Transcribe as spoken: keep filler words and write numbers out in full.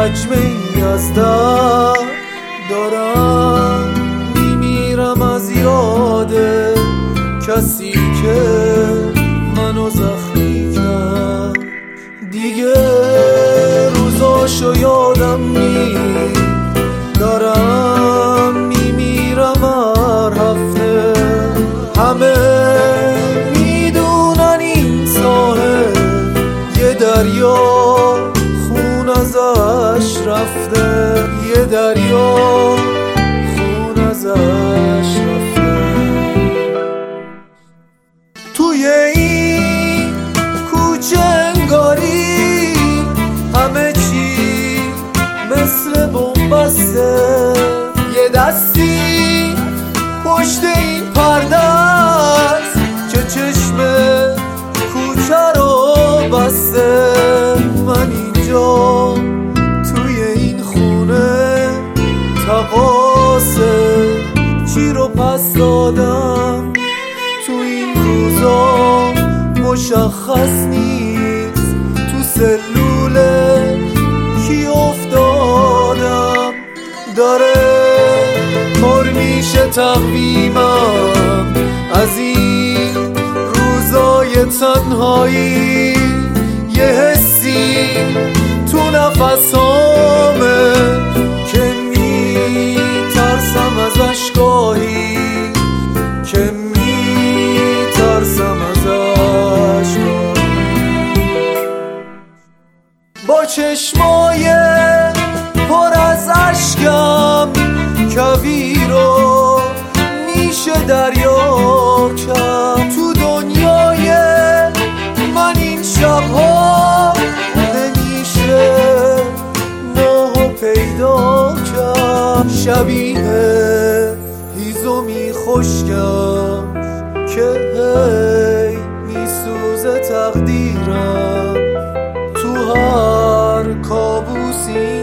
مجمعی از درد دارم میمیرم از یاد کسی که منو زخمی کرد. دیگه روزاشو یادم نیست، دارم میمیرم هر هفته. همه میدونن این ساحل یه دریا خون ازش رفته، یه دریا خون ازش رفته. توی این کوچه انگاری همه چی مثل بنبسته، یه دستی پشت این پرده است که چشم کوچه رو بسته. من اینجا توی این خونه تقاصه چی رو پس دادم. تو این روزا مشخص نیست تو سلوله کی افتادم. داره پر میشه تقویمم از این روزای تنهایی، یه حسی تو نفسامه که میترسم ازش گاهی، که میترسم ازش گاهی. با چشمای پر از اشکم کویر رو میشه دریا کرد. تو دنیای من این شبها نمیشه ماهو پیدا کرد. شبیه هیزمی خشکم که هی میسوزه تقدیرم تو هر کابوسی